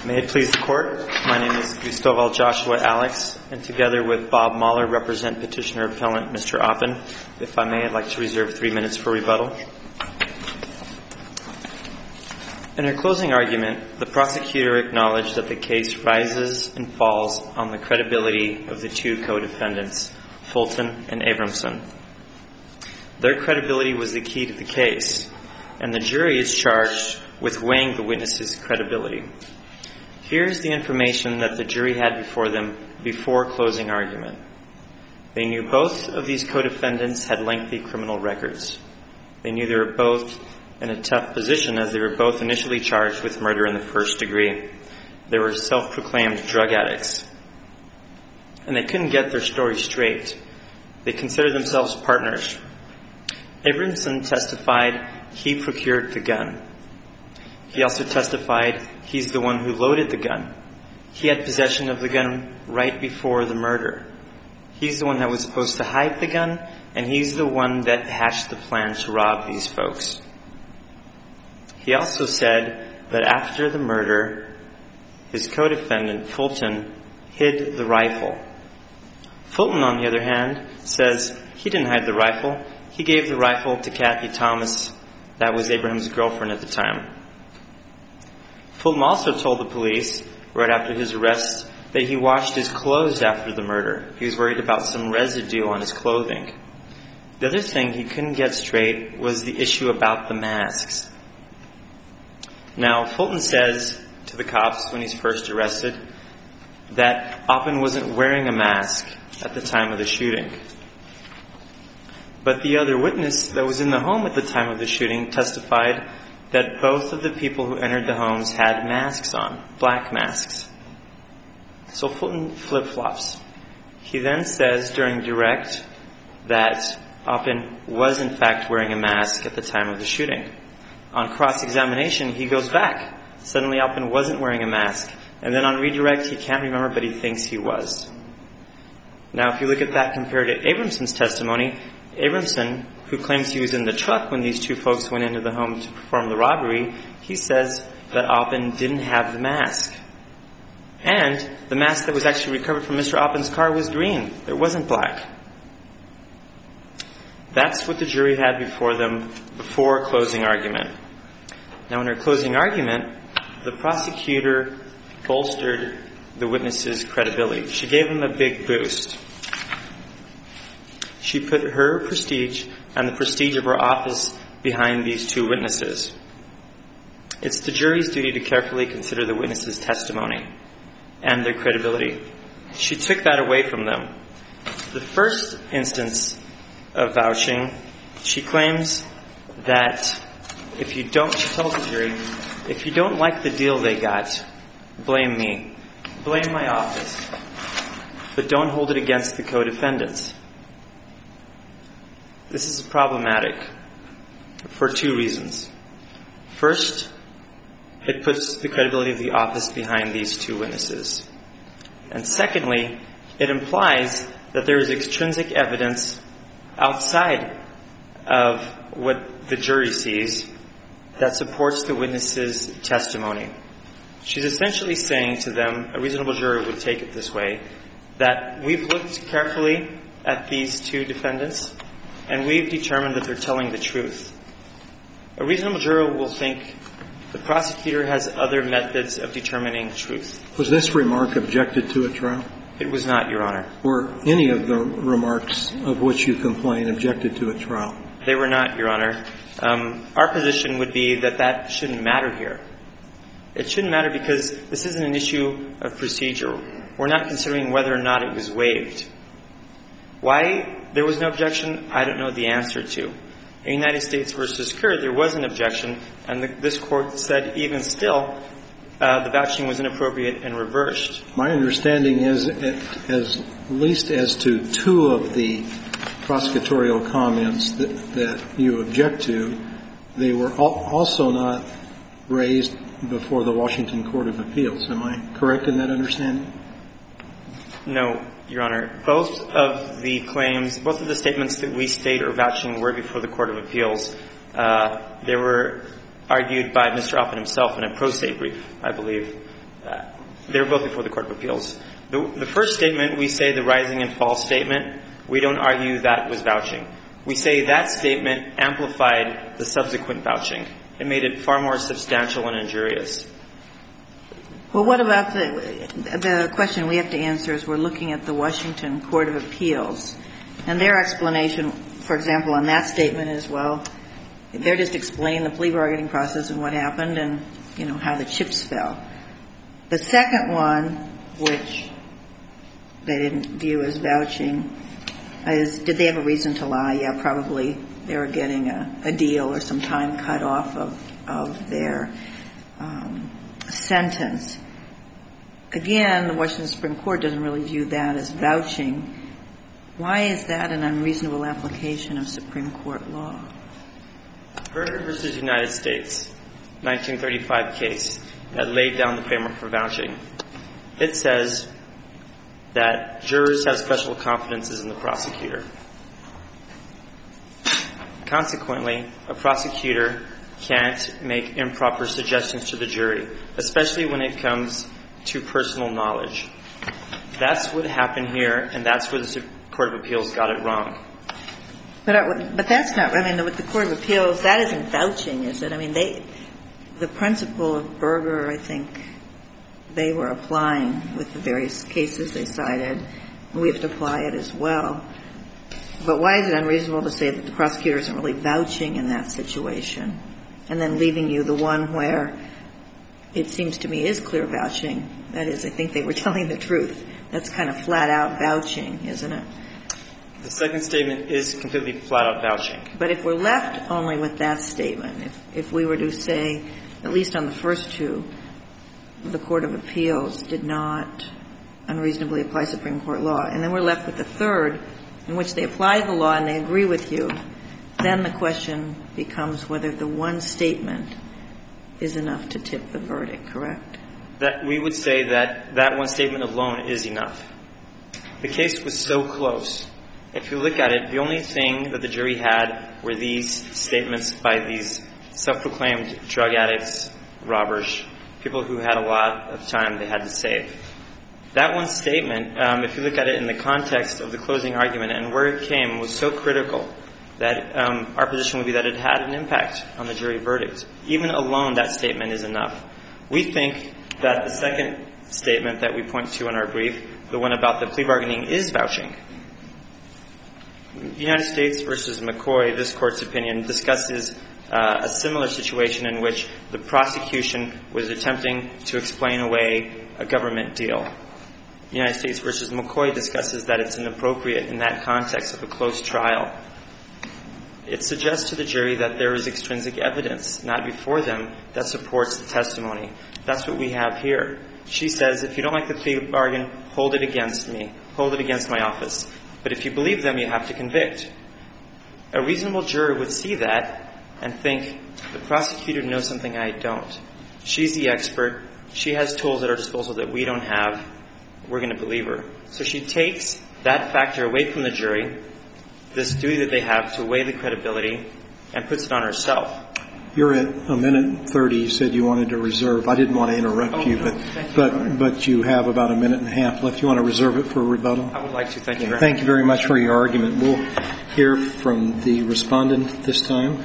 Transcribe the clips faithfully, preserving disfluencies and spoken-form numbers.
May it please the Court, my name is Gustoval Joshua Alex, and together with Bob Mahler, represent Petitioner-Appellant Mister Oppen. If I may, I'd like to reserve three minutes for rebuttal. In her closing argument, the prosecutor acknowledged that the case rises and falls on the credibility of the two co-defendants, Fulton and Abramson. Their credibility was the key to the case, and the jury is charged with weighing the witnesses' credibility. Here's the information that the jury had before them before closing argument. They knew both of these co-defendants had lengthy criminal records. They knew they were both in a tough position as they were both initially charged with murder in the first degree. They were self-proclaimed drug addicts. And they couldn't get their story straight. They considered themselves partners. Abramson testified he procured the gun. He also testified he's the one who loaded the gun. He had possession of the gun right before the murder. He's the one that was supposed to hide the gun, and he's the one that hatched the plan to rob these folks. He also said that after the murder, his co-defendant, Fulton, hid the rifle. Fulton, on the other hand, says he didn't hide the rifle. He gave the rifle to Kathy Thomas. That was Abraham's girlfriend at the time. Fulton also told the police, right after his arrest, that he washed his clothes after the murder. He was worried about some residue on his clothing. The other thing he couldn't get straight was the issue about the masks. Now, Fulton says to the cops when he's first arrested that Oppen wasn't wearing a mask at the time of the shooting. But the other witness that was in the home at the time of the shooting testified that both of the people who entered the homes had masks on, black masks. So Fulton flip-flops. He then says during direct that Oppen was in fact wearing a mask at the time of the shooting. On cross-examination, he goes back. Suddenly Oppen wasn't wearing a mask. And then on redirect, he can't remember, but he thinks he was. Now, if you look at that compared to Abramson's testimony, Abramson, who claims he was in the truck when these two folks went into the home to perform the robbery, he says that Oppen didn't have the mask. And the mask that was actually recovered from Mister Oppen's car was green. It wasn't black. That's what the jury had before them before closing argument. Now, in her closing argument, the prosecutor bolstered the witness's credibility. She gave him a big boost. She put her prestige and the prestige of her office behind these two witnesses. It's the jury's duty to carefully consider the witness's testimony and their credibility. She took that away from them. The first instance of vouching, she claims that if you don't, she tells the jury, if you don't like the deal they got, blame me. Blame my office. But don't hold it against the co-defendants. This is problematic for two reasons. First, it puts the credibility of the office behind these two witnesses. And secondly, it implies that there is extrinsic evidence outside of what the jury sees that supports the witness's testimony. She's essentially saying to them, a reasonable juror would take it this way, that we've looked carefully at these two defendants and we've determined that they're telling the truth. A reasonable juror will think the prosecutor has other methods of determining truth. Was this remark objected to at trial? It was not, Your Honor. Were any of the remarks of which you complain objected to at trial? They were not, Your Honor. Um, our position would be that that shouldn't matter here. It shouldn't matter because this isn't an issue of procedure. We're not considering whether or not it was waived. Why there was no objection, I don't know the answer to. In United States v. Kerr, there was an objection, and the, this court said even still uh, the vouching was inappropriate and reversed. My understanding is, it, as at least as to two of the prosecutorial comments that, that you object to, they were al- also not raised before the Washington Court of Appeals. Am I correct in that understanding? No, Your Honor. Both of the claims, both of the statements that we state are vouching were before the Court of Appeals. Uh, they were argued by Mister Oppen himself in a pro se brief, I believe. Uh, they were both before the Court of Appeals. The, the first statement, we say the rising and fall statement, we don't argue that was vouching. We say that statement amplified the subsequent vouching. It made it far more substantial and injurious. Well, what about the, the question we have to answer is we're looking at the Washington Court of Appeals, and their explanation, for example, on that statement is, well, they're just explaining the plea bargaining process and what happened and, you know, how the chips fell. The second one, which they didn't view as vouching, is did they have a reason to lie? Yeah, probably they were getting a, a deal or some time cut off of, of their um, sentence. Again, the Washington Supreme Court doesn't really view that as vouching. Why is that an unreasonable application of Supreme Court law? Berger versus United States, nineteen thirty-five case that laid down the framework for vouching. It says that jurors have special confidences in the prosecutor. Consequently, a prosecutor can't make improper suggestions to the jury, especially when it comes to personal knowledge. That's what happened here, and that's where the Court of Appeals got it wrong. But but that's not, I mean, with the Court of Appeals, that isn't vouching, is it? I mean, they, the principle of Berger, I think, they were applying with the various cases they cited. We have to apply it as well. But why is it unreasonable to say that the prosecutor isn't really vouching in that situation, and then leaving you the one where it seems to me is clear vouching? That is, I think they were telling the truth. That's kind of flat-out vouching, isn't it? The second statement is completely flat-out vouching. But if we're left only with that statement, if, if we were to say, at least on the first two, the Court of Appeals did not unreasonably apply Supreme Court law, and then we're left with the third, in which they apply the law and they agree with you, then the question becomes whether the one statement is enough to tip the verdict, correct? That we would say that that one statement alone is enough. The case was so close. If you look at it, the only thing that the jury had were these statements by these self-proclaimed drug addicts, robbers, people who had a lot of time they had to save. That one statement, um, if you look at it in the context of the closing argument and where it came, was so critical that um, our position would be that it had an impact on the jury verdict. Even alone, that statement is enough. We think that the second statement that we point to in our brief, the one about the plea bargaining, is vouching. United States versus McCoy, this Court's opinion, discusses uh, a similar situation in which the prosecution was attempting to explain away a government deal. United States versus McCoy discusses that it's inappropriate in that context of a close trial. It suggests to the jury that there is extrinsic evidence, not before them, that supports the testimony. That's what we have here. She says, if you don't like the plea bargain, hold it against me. Hold it against my office. But if you believe them, you have to convict. A reasonable juror would see that and think, the prosecutor knows something I don't. She's the expert. She has tools at her disposal that we don't have. We're going to believe her. So she takes that factor away from the jury, this duty that they have to weigh the credibility, and puts it on herself. You're at a minute thirty. You said you wanted to reserve. I didn't want to interrupt oh, you, no, but you, but but you have about a minute and a half left. You want to reserve it for rebuttal? I would like to. Thank you very Thank much. you very much for your argument. We'll hear from the respondent this time.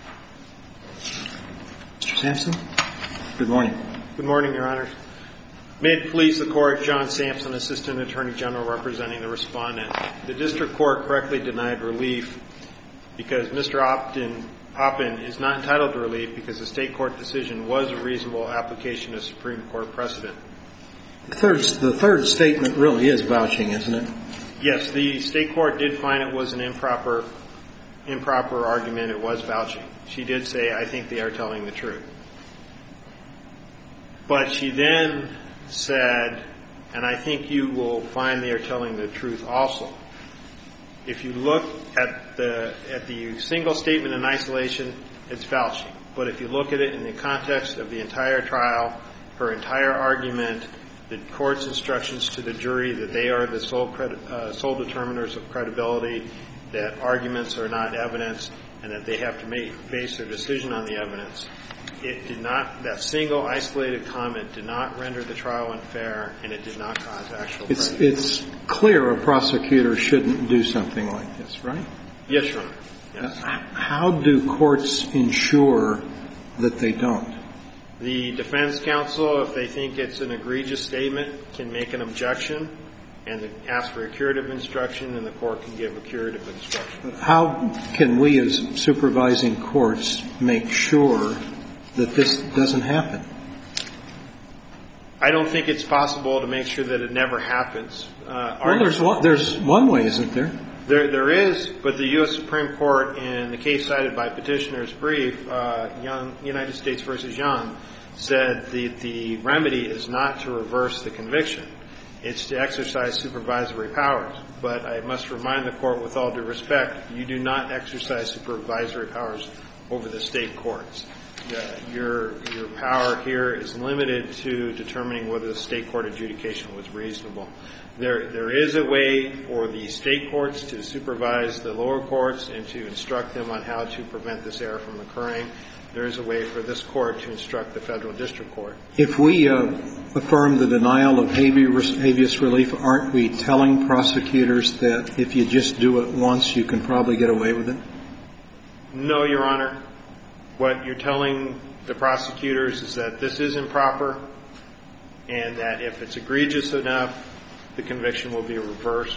Mister Sampson, good morning. Good morning, Your Honor. May it please the Court, John Sampson, Assistant Attorney General representing the respondent. The district court correctly denied relief because Mister Oppen, Oppen is not entitled to relief because the state court decision was a reasonable application of Supreme Court precedent. The third, the third statement really is vouching, isn't it? Yes, the state court did find it was an improper, improper argument. It was vouching. She did say, I think they are telling the truth. But she then said, and I think you will find they are telling the truth also. If you look at the at the single statement in isolation, it's vouching. But if you look at it in the context of the entire trial, her entire argument, the court's instructions to the jury that they are the sole credi- uh, sole determiners of credibility, that arguments are not evidence, and that they have to make, base their decision on the evidence, it did not, that single isolated comment did not render the trial unfair, and it did not cause actual It's, prejudice. it's clear a prosecutor shouldn't do something like this, right? Yes, Your Honor. Yes. How do courts ensure that they don't? The defense counsel, if they think it's an egregious statement, can make an objection and ask for a curative instruction, and the court can give a curative instruction. How can we as supervising courts make sure that this doesn't happen? I don't think it's possible to make sure that it never happens. Uh, well, there's one, there's one way, isn't there? There, there is, but the U S Supreme Court, in the case cited by petitioner's brief, uh, Young, United States versus Young, said the, the remedy is not to reverse the conviction. It's to exercise supervisory powers. But I must remind the court, with all due respect, you do not exercise supervisory powers over the state courts. Uh, your, your power here is limited to determining whether the state court adjudication was reasonable. There, there is a way for the state courts to supervise the lower courts and to instruct them on how to prevent this error from occurring. There is a way for this court to instruct the federal district court. If we uh, affirm the denial of habeas, habeas relief, aren't we telling prosecutors that if you just do it once, you can probably get away with it? No, Your Honor. What you're telling the prosecutors is that this is improper, and that if it's egregious enough, the conviction will be reversed.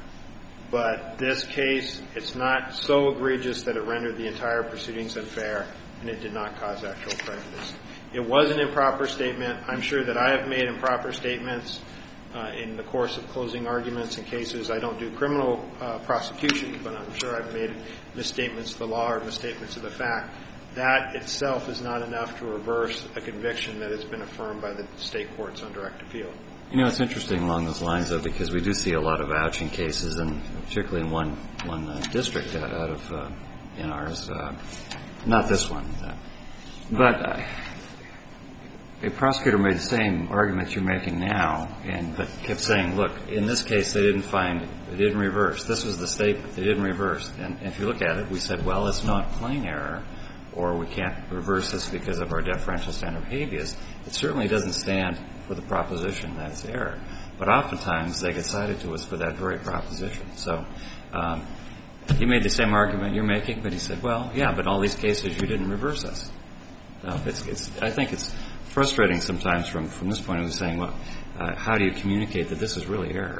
But this case, it's not so egregious that it rendered the entire proceedings unfair, and it did not cause actual prejudice. It was an improper statement. I'm sure that I have made improper statements uh, in the course of closing arguments in cases. I don't do criminal uh, prosecution, but I'm sure I've made misstatements of the law or misstatements of the fact. That itself is not enough to reverse a conviction that has been affirmed by the state courts on direct appeal. You know, it's interesting along those lines, though, because we do see a lot of vouching cases, and particularly in one one uh, district out, out of uh, in ours. Uh, not this one, uh, but uh, a prosecutor made the same argument you're making now, and but kept saying, "Look, in this case, they didn't find, they didn't reverse. This was the statement, they didn't reverse." And if you look at it, we said, "Well, it's not plain error, or we can't reverse this because of our deferential standard of habeas." It certainly doesn't stand for the proposition that it's error. But oftentimes they get cited to us for that very proposition. So um, he made the same argument you're making, but he said, well, yeah, but in all these cases you didn't reverse us. So it's, it's, I think it's frustrating sometimes from, from this point of view saying, well, uh, how do you communicate that this is really error?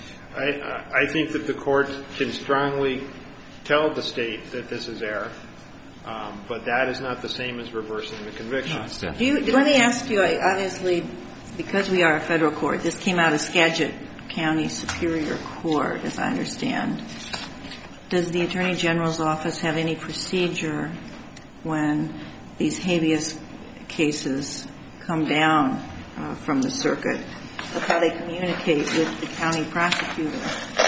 I, I think that the court can strongly tell the state that this is error. Um, but that is not the same as reversing the conviction. No, Do you, let me ask you, obviously, because we are a federal court, this came out of Skagit County Superior Court, as I understand. Does the Attorney General's office have any procedure when these habeas cases come down uh, from the circuit of how they communicate with the county prosecutor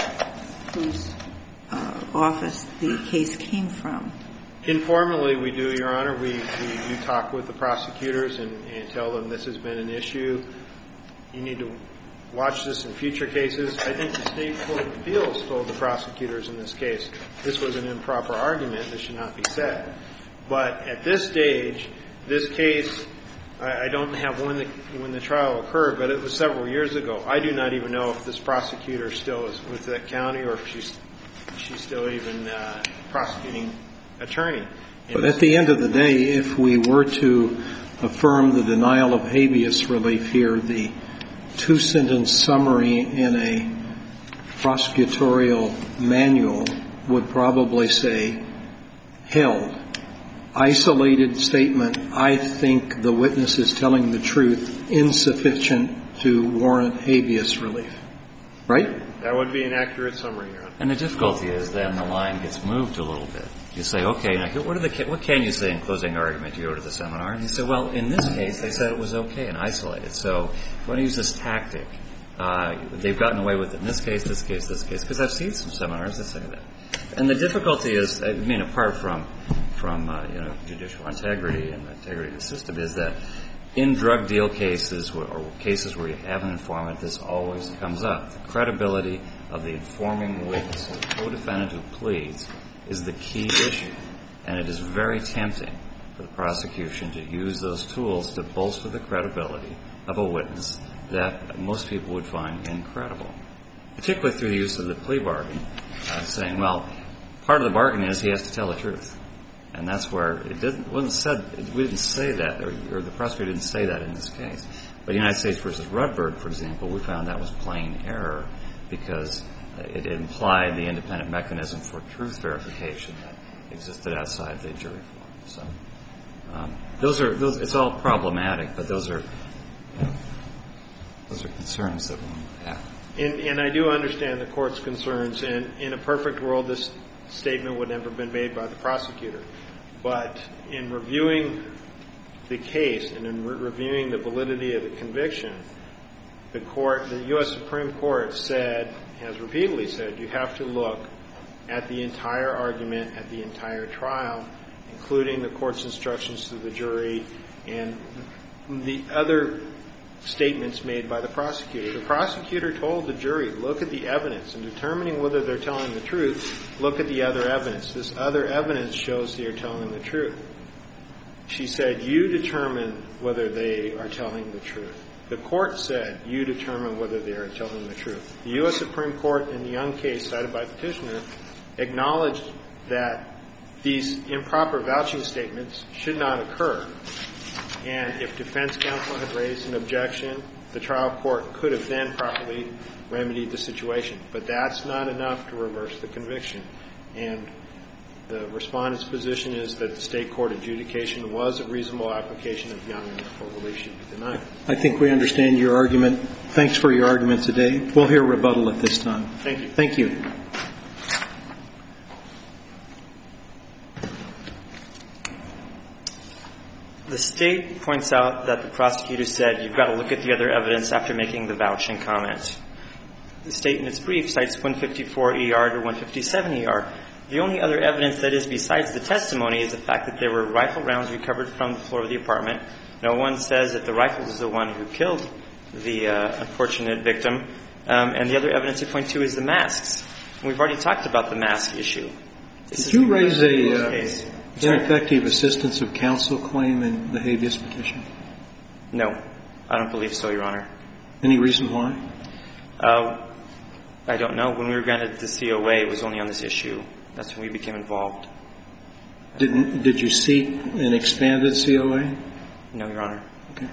whose uh, office the case came from? Informally, we do, Your Honor. We, we do talk with the prosecutors and, and tell them this has been an issue. You need to watch this in future cases. I think the State Court of Appeals told the prosecutors in this case this was an improper argument. This should not be said. But at this stage, this case, I, I don't have when the, when the trial occurred, but it was several years ago. I do not even know if this prosecutor still is with that county or if she's, she's still even uh, prosecuting attorney. But at the end of the day, if we were to affirm the denial of habeas relief here, the two-sentence summary in a prosecutorial manual would probably say, held, isolated statement, I think the witness is telling the truth, insufficient to warrant habeas relief. Right? That would be an accurate summary, Your Honor. And the difficulty is then the line gets moved a little bit. You say, okay, now what, are the, what can you say in closing argument? You go to the seminar and you say, well, in this case, they said it was okay and isolated. So if you want to use this tactic, uh, they've gotten away with it in this case, this case, this case, because I've seen some seminars that say that. And the difficulty is, I mean, apart from, from uh, you know, judicial integrity and the integrity of the system, is that in drug deal cases or, or cases where you have an informant, this always comes up. The credibility of the informing witness, the co-defendant who pleads, is the key issue. And it is very tempting for the prosecution to use those tools to bolster the credibility of a witness that most people would find incredible, particularly through the use of the plea bargain, uh, saying, well, part of the bargain is he has to tell the truth. And that's where it didn't, wasn't said, we didn't say that, or, or the prosecutor didn't say that in this case. But United States versus Rudberg, for example, we found that was plain error because it implied the independent mechanism for truth verification that existed outside the jury forum. So um, those are, those, it's all problematic, but those are, you know, those are concerns that we have. And, and I do understand the court's concerns, and in a perfect world, this statement would never have been made by the prosecutor. But in reviewing the case and in re- reviewing the validity of the conviction, the court, the U S Supreme Court said, has repeatedly said, you have to look at the entire argument, at the entire trial, including the court's instructions to the jury and the other statements made by the prosecutor. The prosecutor told the jury, look at the evidence. In determining whether they're telling the truth, look at the other evidence. This other evidence shows they're telling the truth. She said, you determine whether they are telling the truth. The court said, you determine whether they are telling the truth. The U S Supreme Court, in the Young case cited by Petitioner, acknowledged that these improper vouching statements should not occur. And if defense counsel had raised an objection, the trial court could have then properly remedied the situation. But that's not enough to reverse the conviction. And the respondent's position is that the state court adjudication was a reasonable application of Young and therefore relief should be denied. I think we understand your argument. Thanks for your argument today. We'll hear rebuttal at this time. Thank you. Thank you. The state points out that the prosecutor said you've got to look at the other evidence after making the vouching comment. The state in its brief cites one fifty-four E R to one fifty-seven E R. The only other evidence that is besides the testimony is the fact that there were rifle rounds recovered from the floor of the apartment. No one says that the rifle is the one who killed the uh, unfortunate victim. Um, and the other evidence you point to is the masks. And we've already talked about the mask issue. This Did you raise a case. uh, ineffective assistance of counsel claim in the habeas petition? No, I don't believe so, Your Honor. Any reason why? Uh, I don't know. When we were granted the C O A, it was only on this issue. That's when we became involved. Didn't, did you seek an expanded C O A? No, Your Honor. Okay.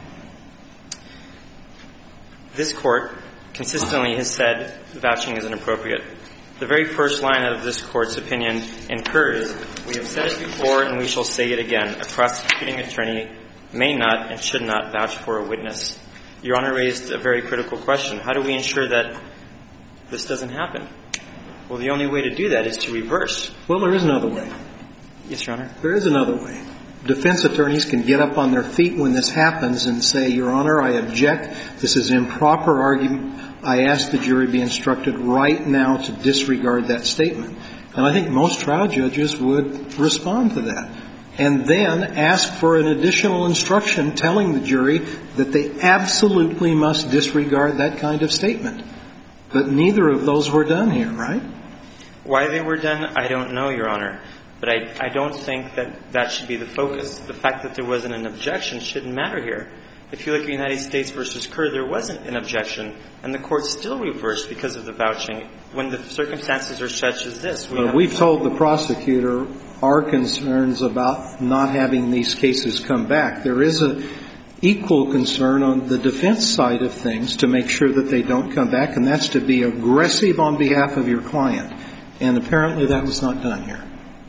This Court consistently has said vouching is inappropriate. The very first line out of this Court's opinion incurs, we have said it before and we shall say it again, a prosecuting attorney may not and should not vouch for a witness. Your Honor raised a very critical question. How do we ensure that this doesn't happen? Well, the only way to do that is to reverse. Well, there is another way. Yes, Your Honor. There is another way. Defense attorneys can get up on their feet when this happens and say, Your Honor, I object. This is improper argument. I ask the jury be instructed right now to disregard that statement. And I think most trial judges would respond to that. And then ask for an additional instruction telling the jury that they absolutely must disregard that kind of statement. But neither of those were done here, right? Why they were done, I don't know, Your Honor. But I, I don't think that that should be the focus. The fact that there wasn't an objection shouldn't matter here. If you look at United States versus Kerr, there wasn't an objection, and the Court still reversed because of the vouching when the circumstances are such as this. We well, we've told the prosecutor our concerns about not having these cases come back. There is an equal concern on the defense side of things to make sure that they don't come back, and that's to be aggressive on behalf of your client. And apparently that was not done here.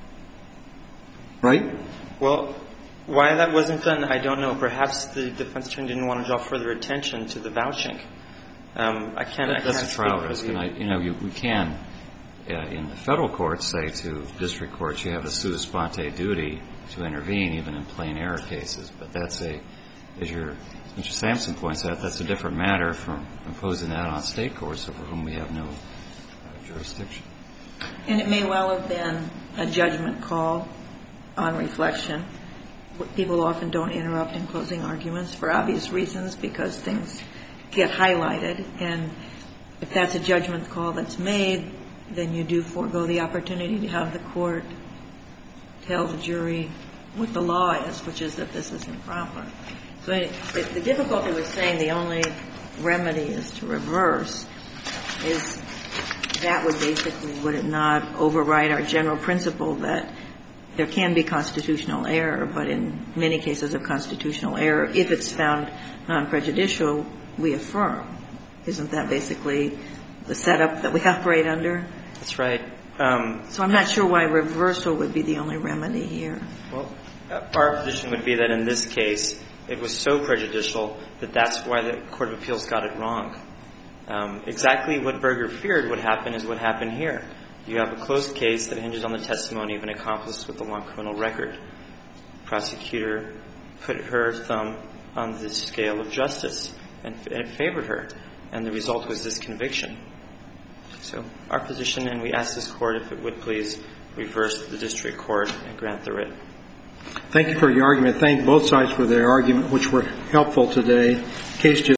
Right? Well, why that wasn't done, I don't know. Perhaps the defense attorney didn't want to draw further attention to the vouching. Um, I can't. I That's can't a trial speak risk, for the, and I, you know, you, we can, uh, in the federal courts, say to district courts, you have a sua sponte duty to intervene, even in plain error cases. But that's a, as your Mister Sampson points out, that's a different matter from imposing that on state courts over whom we have no uh, jurisdiction. And it may well have been a judgment call on reflection. People often don't interrupt in closing arguments for obvious reasons because things get highlighted. And if that's a judgment call that's made, then you do forego the opportunity to have the court tell the jury what the law is, which is that this is improper. So it, it, the difficulty with saying the only remedy is to reverse is that would basically, would it not override our general principle that there can be constitutional error, but in many cases of constitutional error, if it's found non-prejudicial, we affirm. Isn't that basically the setup that we operate under? That's right. Um, so I'm not sure why reversal would be the only remedy here. Well, our position would be that in this case, it was so prejudicial that that's why the Court of Appeals got it wrong. Um, exactly what Berger feared would happen is what happened here. You have a closed case that hinges on the testimony of an accomplice with a long criminal record. The prosecutor put her thumb on the scale of justice, and it favored her, and the result was this conviction. So our position, and we ask this Court if it would please reverse the district court and grant the writ. Thank you for your argument. Thank both sides for their argument, which were helpful today. Case just